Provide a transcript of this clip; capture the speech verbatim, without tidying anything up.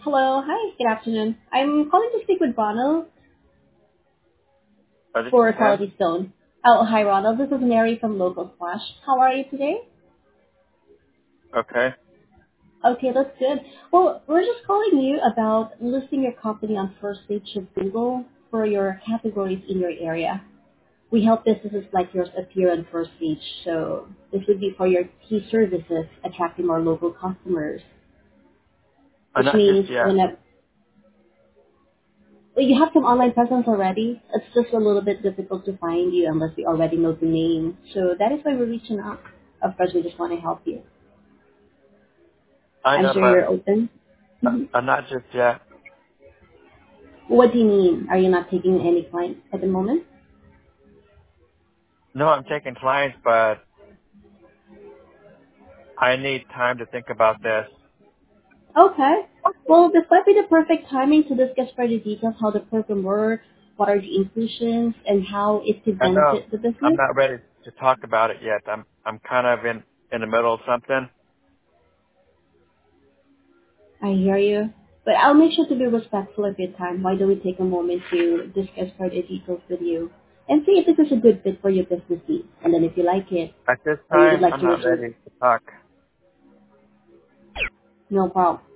Hello. Hi. Good afternoon. I'm calling to speak with Ronald Oh, this is for him? Quality Stone. Oh, hi, Ronald. This is Mary from Local Flash. How are you today? Okay. Okay, that's good. Well, we're just calling you about listing your company on first page of Google for your categories in your area. We help businesses like yours appear on first page, so this would be for your key services, attracting more local customers, Uh, which not just means yet. whenever well, you have some online presence already. It's just a little bit difficult to find you unless we already know the name. So that is why we're reaching out. Of course, we just want to help you. I I'm know, sure you're but open. uh, hmm uh, not just yet. What do you mean? Are you not taking any clients at the moment? No, I'm taking clients, but I need time to think about this. Okay. Well, this might be the perfect timing to discuss further details how the program works, what are the inclusions, and how it could I know benefit the I'm business. not ready to talk about it yet. I'm I'm kind of in in the middle of something. I hear you. But I'll make sure to be respectful of your time. Why don't we take a moment to discuss further details with you and see if this is a good fit for your business needs. And then if you like it At this or you would time, like I'm to not resume, ready to talk. no problem.